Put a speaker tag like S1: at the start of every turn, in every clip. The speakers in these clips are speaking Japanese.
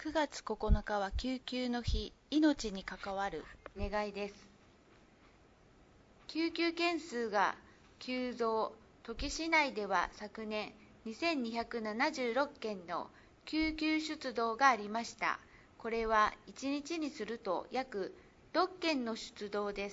S1: 9月9日は救急の日、命に関わる願いです。救急件数が急増、土岐市内では昨年2276件の救急出動がありました。これは1日にすると約6件の出動です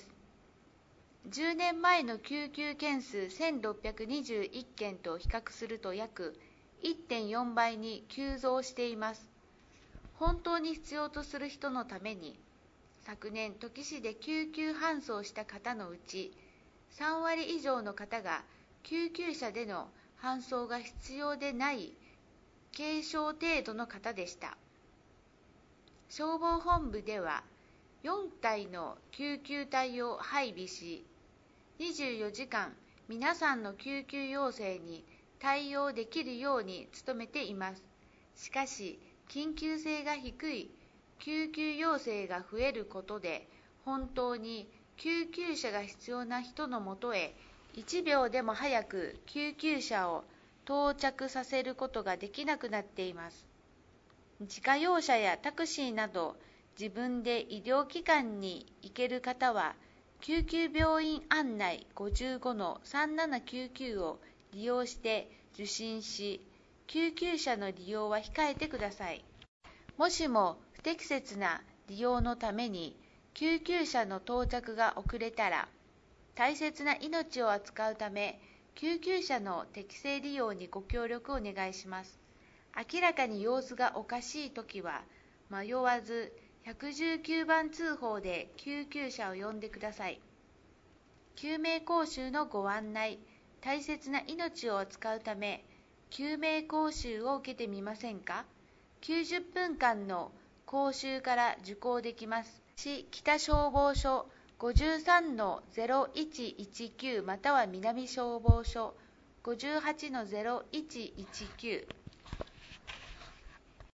S1: 。10年前の救急件数1621件と比較すると約 1.4 倍に急増しています。本当に必要とする人のために、昨年土岐市で救急搬送した方のうち3割以上の方が救急車での搬送が必要でない軽症程度の方でした。消防本部では4隊の救急隊を配備し、24時間皆さんの救急要請に対応できるように努めています。しかし、緊急性が低い救急要請が増えることで、本当に救急車が必要な人のもとへ1秒でも早く救急車を到着させることができなくなっています。自家用車やタクシーなど自分で医療機関に行ける方は、救急病院案内 55-3799 を利用して受診し、救急車の利用は控えてください。もしも不適切な利用のために救急車の到着が遅れたら、大切な命を扱うため、救急車の適正利用にご協力をお願いします。明らかに様子がおかしいときは、迷わず119番通報で救急車を呼んでください。救命講習のご案内、大切な命を扱うため、救命講習を受けてみませんか？ 90 分間の講習から受講できます。市北消防署 53-0119 または南消防署 58-0119